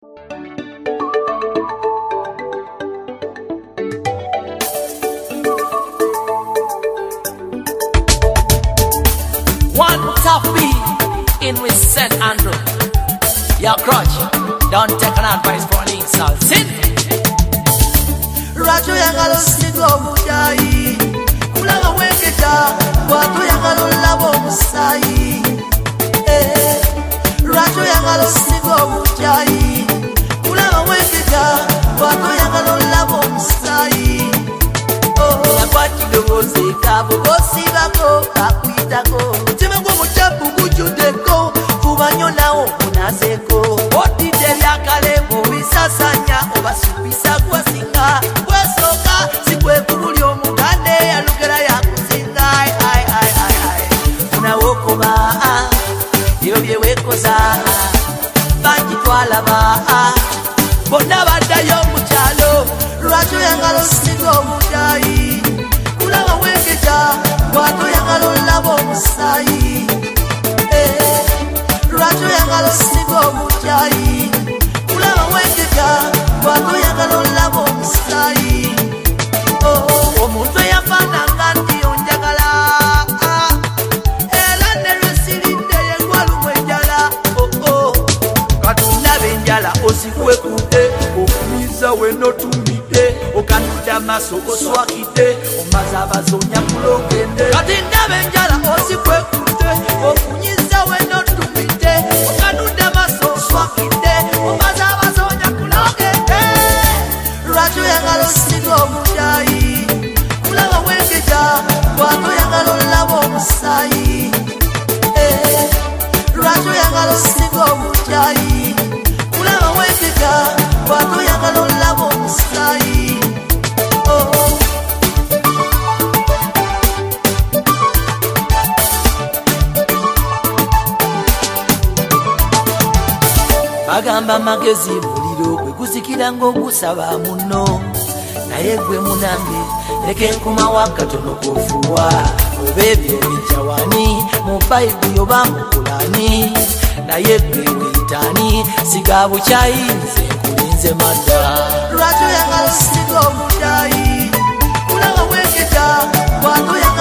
One tough beat in with St. Andrew. Your crutch, don't take an advice for an insult. Sin. Rajo yangalo sigo mujai, kulanga weketa, watu yangalo labo musai. Rajo yangalo sigo mujai, kulanga weketa, watu yangalo labo musai. Yakwati dogozi kabo gosi bako akuitako. Timengo muchapu mujudeko, fubanyo nao munazeko. Oti delia kale muisasanya, obasubisa kwa singa. Wesoka sikwe kuruli omugande ya lugera ya kusinga. Unawoko ba, yobye wekoza, banji twala ba. Bonda bada yo muchalo, rajo yangalo sigo mujai. Kulanga weketa, watu yangalo labo musai. Rajo yangalo sigo mujai. Kulanga weketa, watu yangalo labo musai. Omuntu yafana nganti onjagala. Era nerusirinde yengwalu mwenjala. Katunda benjala osikwe kude, okumiza weno tumide. Okanuda maso oswakide, omaza bazonya kulogende. Katunda benjala osikwe kude, okunyiza weno tumide. Okanuda maso oswakide, omaza bazonya kulogende. Rajo yangalo sigo mujai, kulanga weketa, watu yangalo labo musai. Rajo yangalo sigo mujai, kulanga weketa, watu yangalo labo musai. Bagamba magezi muliro gwe guzikira ng'ogusaba muno, naye gwe munambe leke nkuma wakatono kofuwa. Oba ebyo bijawani mu Bayibuli oba mu Kulani, naye gwe weyitani siga bukyayinze nkulinze madda. Lwaki oyagala siga omuddayi kulaba weketa watu